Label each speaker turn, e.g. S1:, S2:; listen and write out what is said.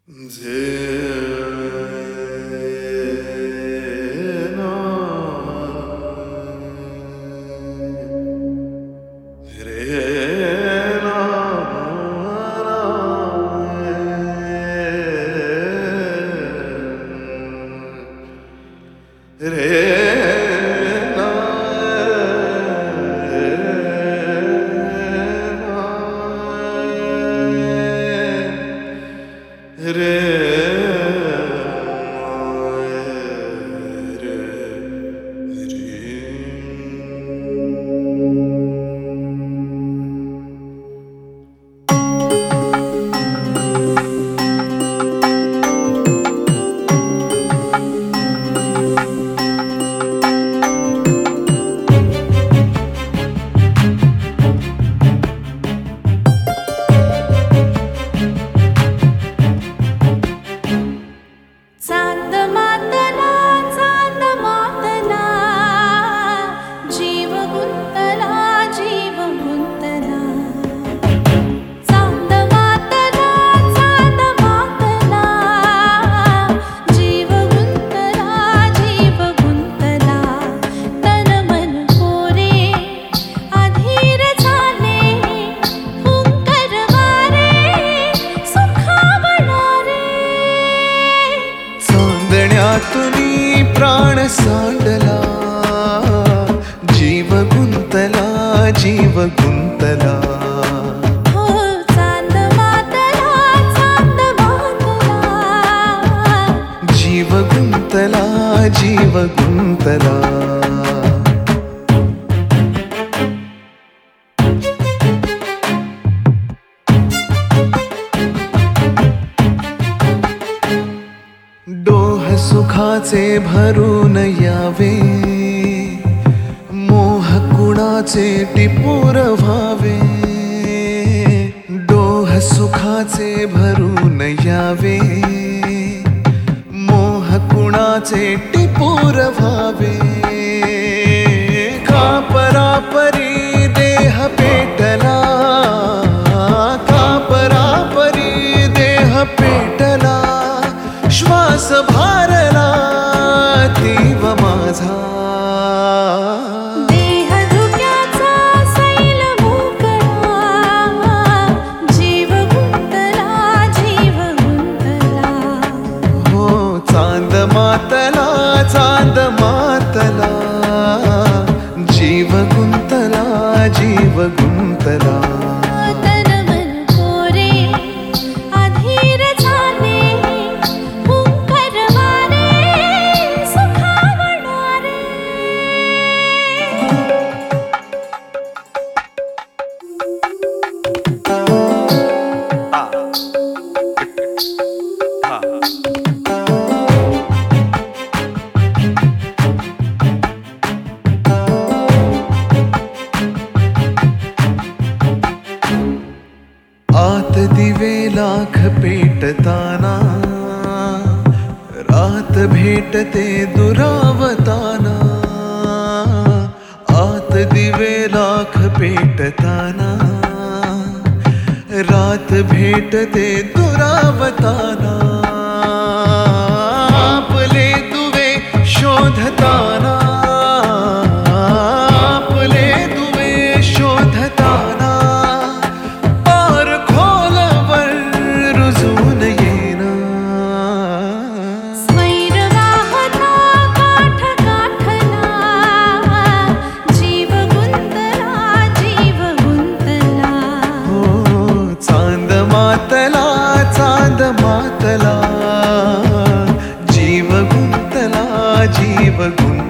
S1: चांदण्यातूनी प्राण सांडला, जीव गुंतला, जीव गुंतला.
S2: हो चांद मातला, चांद मातला,
S1: जीव गुंतला, जीव गुंतला. डोह सुखाचे भरून यावे, मोह कुणाचे टिपूर व्हावे. डोह सुखाचे भरून यावे, मोह कुणाचे टिपूर व्हावे. का परापरी देह पेटला, का परापरी देह पेटला. श्वास भारला तीव माझा,
S2: देह धुक्याचा सैल मोकळा. जीव गुंतला, जीव गुंतला.
S1: हो चांद मातला, चांद मातला. जीव गुंतला, जीव गुंतला.
S2: तन मन कोरे अधीर झाले, हुंकार वारे सुखावणारे. आत दिवे लाख पेटताना, रात भेटते दुरावताना. आत दिवे लाख पेटताना, रात भेटते दुरावताना. आपले दुवे शोधताना, आपले दुवे शोधताना. पार खोलवर रुजून येना, स्वैर वाहता काठ काठला. जीव गुंतला, जीव गुंतला.
S1: हो चांद मातला, चांद मातला. जीव गुंतला, जीव गुंतला.